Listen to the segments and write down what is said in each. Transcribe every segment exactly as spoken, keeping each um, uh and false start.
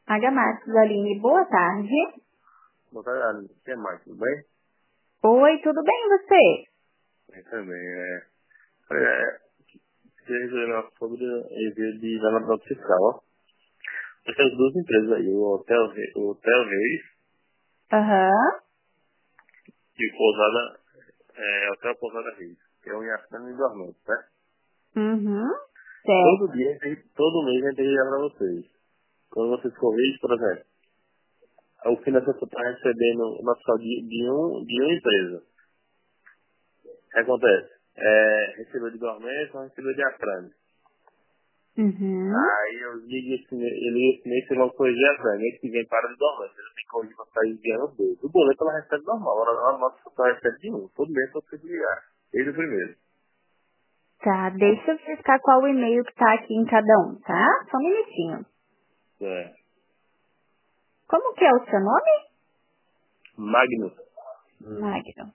H. Marques, Aline, boa tarde. Boa tarde, Aline. O que é mais? Tudo bem? Oi, tudo bem e você? Eu também, é. É, queria resolver sobre envio de nota fiscal, ó. Essas duas empresas aí, o Hotel, Re- o Hotel Reis Aham. e o Pousada, é, Hotel Pousada Reis, que é um Iacana e Dormente, né? Uhum. Todo Certo. dia, a gente- todo mês a gente tem que ligar pra vocês. Quando vocês corrigem, por exemplo, o financiador está recebendo o nosso de, de, um, de uma empresa. O que acontece? É, recebeu de Dormente ou recebeu de Acrane. Uhum. Aí eu ligo esse mês, eu ligo esse mês e logo corrigir a Acrane. Mês que vem para de Dormente. Eu tenho que corrigir para sair enviando os dois. O boleto ela recebe normal, ela, a nossa só recebe de um. Todo mês eu preciso ligar. Desde o primeiro. Tá, deixa eu verificar qual o e-mail que tá aqui em cada um, tá? Só um minutinho. É. Como que é o seu nome? Magnus. Magno.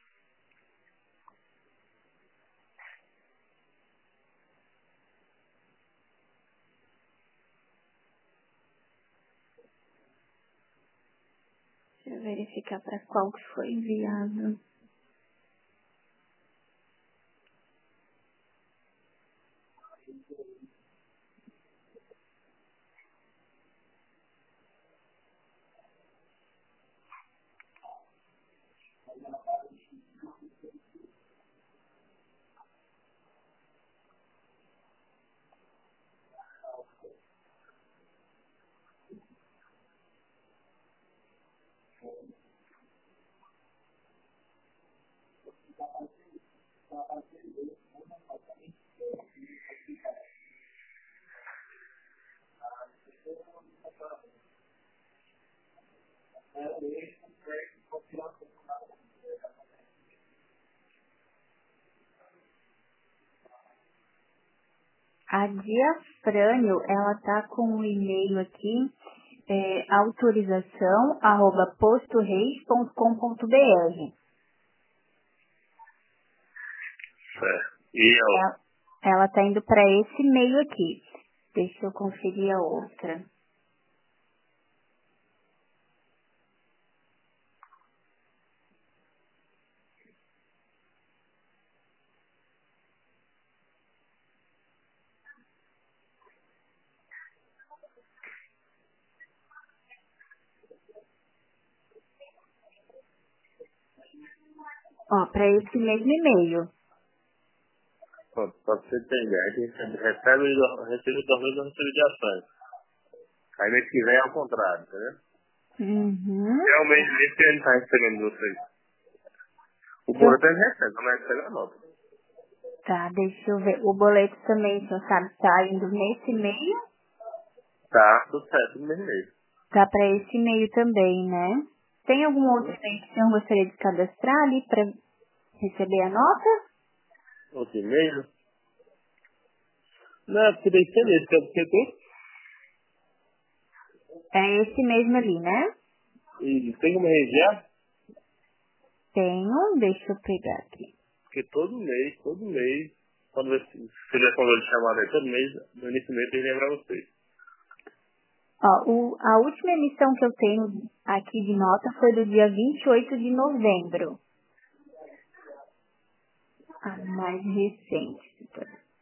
Deixa eu verificar para qual que foi enviado. A Diafrânio, ela tá com o e-mail aqui, é, autorização, arroba postoreis ponto com ponto br. Certo. E ó, Ela, ela tá indo para esse e-mail aqui. Deixa eu conferir a outra. Ó, para esse mesmo e-mail. pronto, pra você ter ideia, a gente recebe, recebe Dormente ou recebe de Acrane. Aí mês que vem é ao contrário, entendeu? Uhum. Realmente, esse ano está recebendo vocês. O Eu, boleto ele recebe, não recebe a nota. tá, deixa eu ver. O boleto também, o senhor sabe, tá indo nesse e-mail. Tá, tudo certo, tudo mesmo mesmo. Tá para esse e-mail também, né? Tem algum outro e-mail que o senhor gostaria de cadastrar ali para receber a nota? Outro e-mail? Não, porque tem que ser nesse, que é porque tem. É esse mesmo ali, né? E tem como regiar, Tenho, deixa eu pegar aqui. porque todo mês, todo mês, quando você se tiver controle de chamada aí, todo mês, no início do mês, tem que lembrar vocês. Ó, o, a última emissão que eu tenho aqui de nota foi do dia vinte e oito de novembro. A mais recente.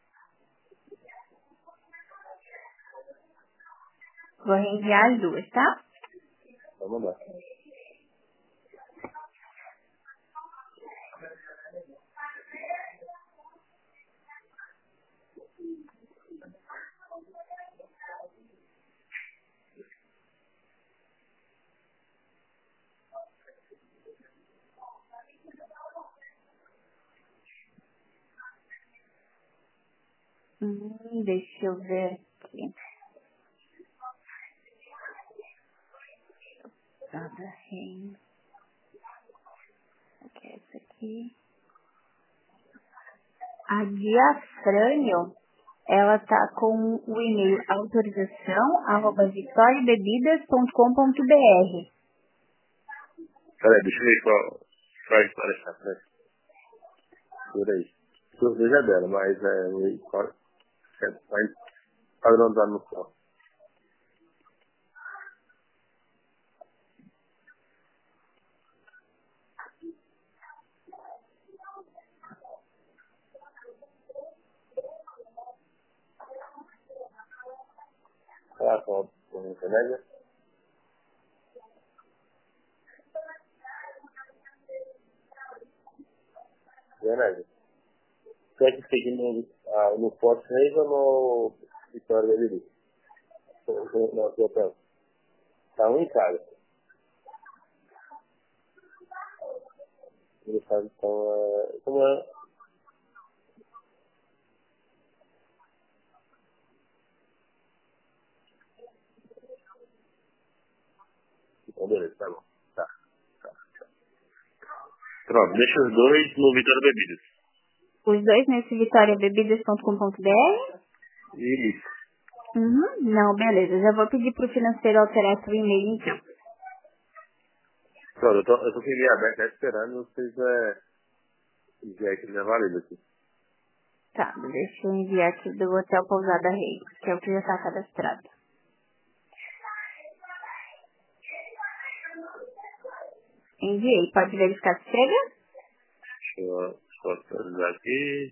Vou reenviar as duas, tá? Vamos lá. Hum, deixa eu ver aqui. Nada renda. Aqui é essa aqui. A Diafrânio, ela tá com o e-mail autorização arroba vitoriabebidas ponto com ponto br. Peraí, deixa eu ver qual qual é a história essa frente. Por aí. Os dois é dela, mas é o qual- é, vai padronizar no sol. Ah, com com internet? Verdade. Quer que fique no, ah, no Forte Reis ou no Vitória da Bebida? No nosso hotel. Tá um em casa. Ele sabe, então, é... Como é? Então, beleza, tá bom. Tá, tá. Pronto, deixa os dois no Vitória Bebidas. Os dois nesse vitória bebidas ponto com ponto b r? Isso. Uhum. Não, beleza. Já vou pedir pro financeiro alterar seu e-mail, então. Pronto, eu tô, eu tô com o e-mail aberto, já esperando vocês é, enviar aqui na válida aqui. Tá, deixa eu enviar aqui do Hotel Pousada Rei, que é o que já tá cadastrado. Enviei. Pode verificar se chega? Deixa eu, deixa eu atualizar aqui.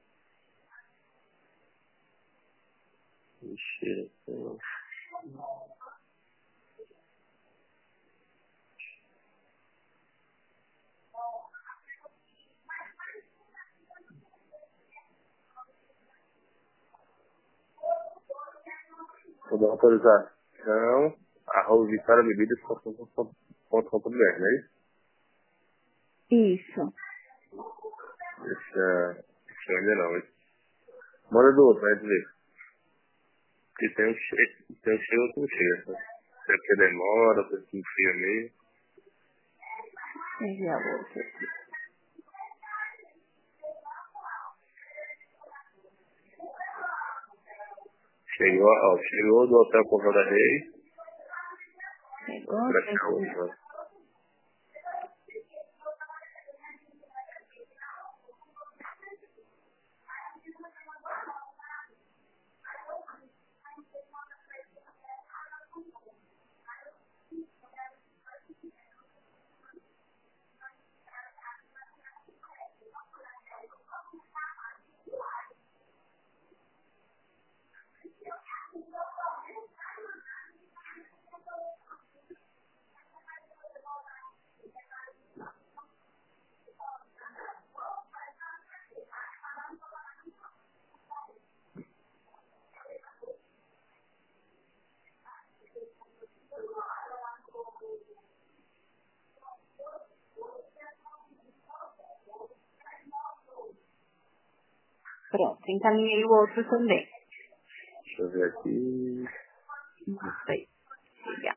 Ixi, eu- vou dar uma autorização, arroba vitória bebidas ponto com ponto b r, não é isso? Isso. Deixa, deixa eu ainda não, hein? Manda do outro, né, dizer. Porque tem um cheio, tem um cheio, outro não chega. Né? Se é porque demora, se é que enfia meio. Enviar o outro aqui. Chegou, ó, chegou do Hotel Pousada Reis, Chegou, pra tem achar que... outro, né? Pronto, encaminhei o outro também. Deixa eu ver aqui. Isso aí. Legal.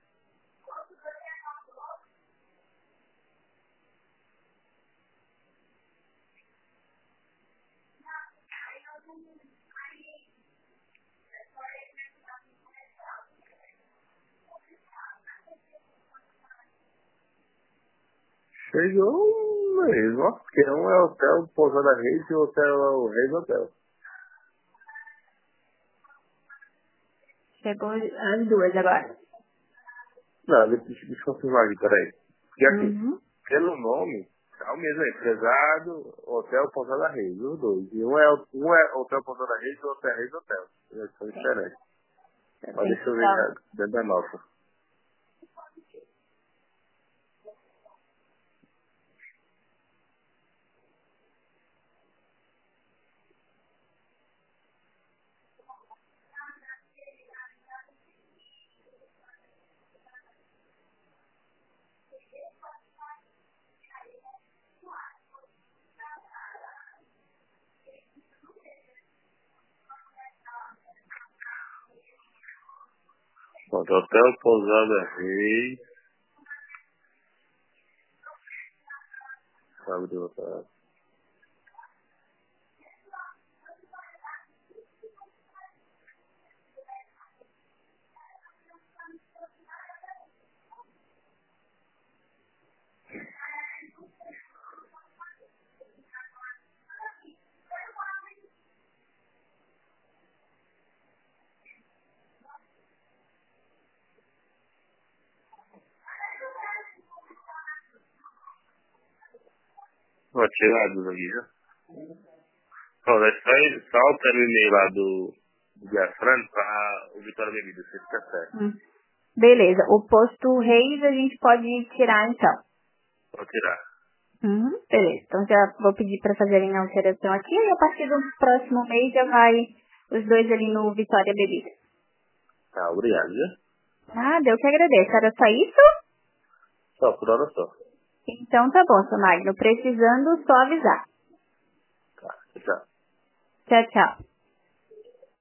Chegou mesmo, ó. Porque um é Hotel Pousada Reis e o outro é o Reis Hotel. Chegou as duas agora. Não, deixa, deixa eu confirmar aqui, peraí. Porque assim, Uhum. pelo nome, tá o mesmo aí, Prezado, Hotel Pousada Reis, os dois. E um é, um é Hotel Pousada Reis e o outro é Reis Hotel. Eles são Tem. diferentes. Então, Mas tem deixa que eu ver só... já, dentro da nossa. Pronto, Hotel Pousada Reis, sabe do hotel. Ó, tirados aqui, já. Pronto, é só, só altera o e-mail lá do, do Diafrano para o Vitória Bebida, se fica certo. Hum. Beleza. O posto Reis a gente pode tirar, então. Pode tirar. Uhum, beleza. Então já vou pedir para fazerem a alteração aqui e a partir do próximo mês já vai os dois ali no Vitória Bebida. Tá, obrigado, viu? Nada, eu que agradeço. Era só isso? Só, por hora só. Então tá bom, seu Magno. Precisando, só avisar. Tá, tchau. Tchau, tchau.